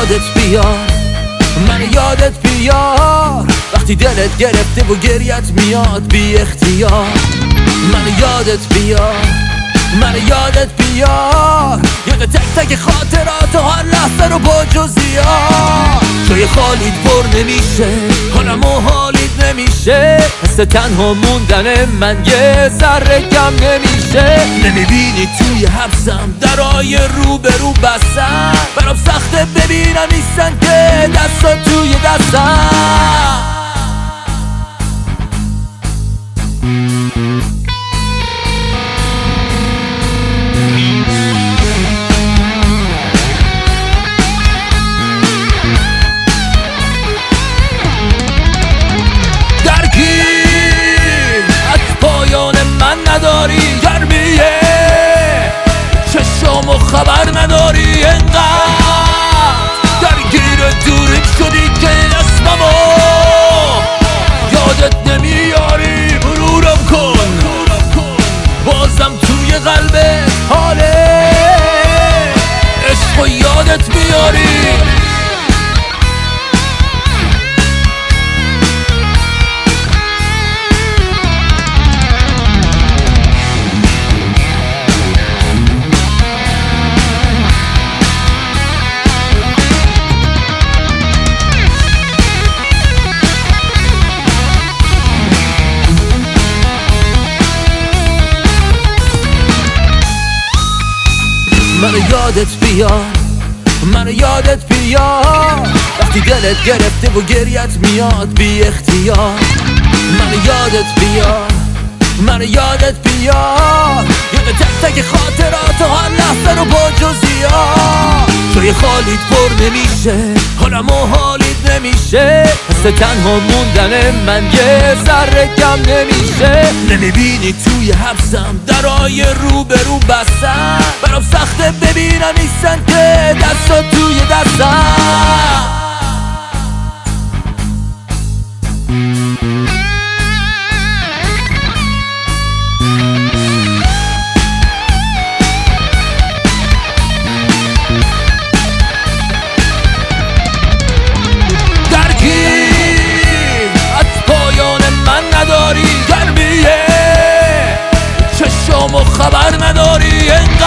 یادت بیار، من یادت بیار وقتی دلت گرفته و گریت میاد بی اختیار. من یادت بیار، من یادت بیار، یاد تک تک خاطرات و هر لحظه رو با جزئیات. جای خالیت پر نمیشه، حالم و حالیت نمیشه، حس تنها موندن من یه ذره کم نمیشه. نمیبینی توی حبسم درای رو به رو بستن، برام سخته ببینم نیستن که دستا توی دستم. نداری گرمیه چشم و خبر نداری، انقدر درگیر دوریم شدی که اسممو یادت نمیاری. مرورم کن بازم توی قلبت حال عشق و یادت میاری. من یادت بیار، من یادت بیار وقتی دلت گرفته و گریت میاد بی اختیار. من یادت بیار، من یادت بیار، یاد تک تک خاطرات و هر لحظه رو با جزئیات. جای خالیت پر نمیشه، حالم و حالیت نمیشه، حس تنها موندن من یه ذره کم نمیشه. نمیبینی توی حبسم درای رو به رو بستن، برام سخته ببینم نیستن که دستا توی دستم. نداری گرمیه چشم و خبر نداری،